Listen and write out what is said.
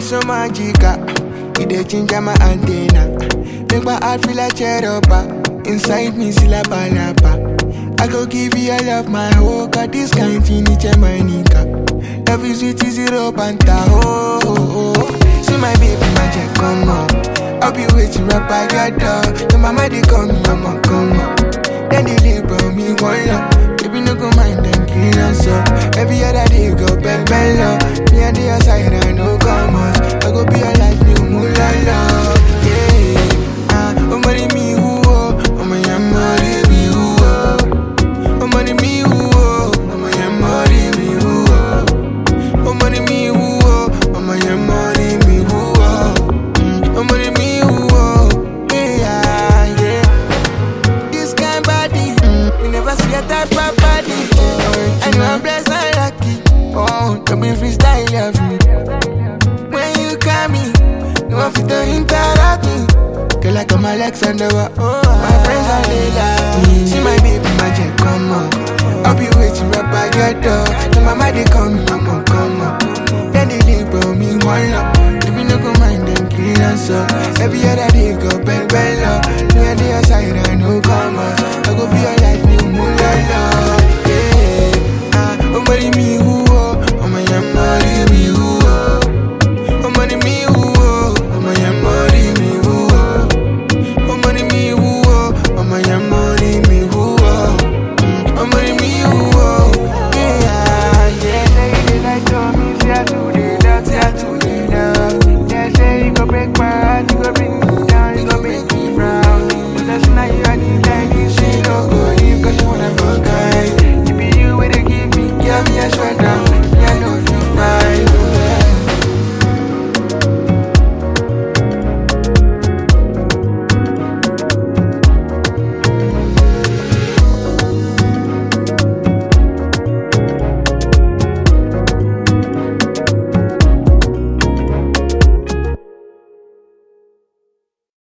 so magical. It dey ginger my antenna. Make my heart feel like cherubah. Inside me still a balaba. I go give you all of my whole. Cause this kind thing is my nigga. Love is sweet is zero banta. Oh, oh, oh. See my baby magic come on. I'll be waiting right by your door. So mama they call me, I'ma come up. Then they label me one love. Baby no go mind them clean us up. Every other day go bella. Me and the outside I no come out. I go be a like new mulala. Yeah, oh money me who oh my money me who oh money me who oh my money me who oh money me who oh my money me who oh money me who oh yeah yeah. This kind body, you never see a type of body. I know I'm blessed and lucky. Oh, don't be freestyle of me. When you call me, no one fit to interact me. Girl like I'm Alexander, oh, my friends are they love me. See my baby magic come on. I'll be waiting right by your door. So mama they call me, I'ma come up. Then they label me one love. Baby no go mind them killing us up. Every other day go bella. Me and the outside I no come out. I go be a like new mulala.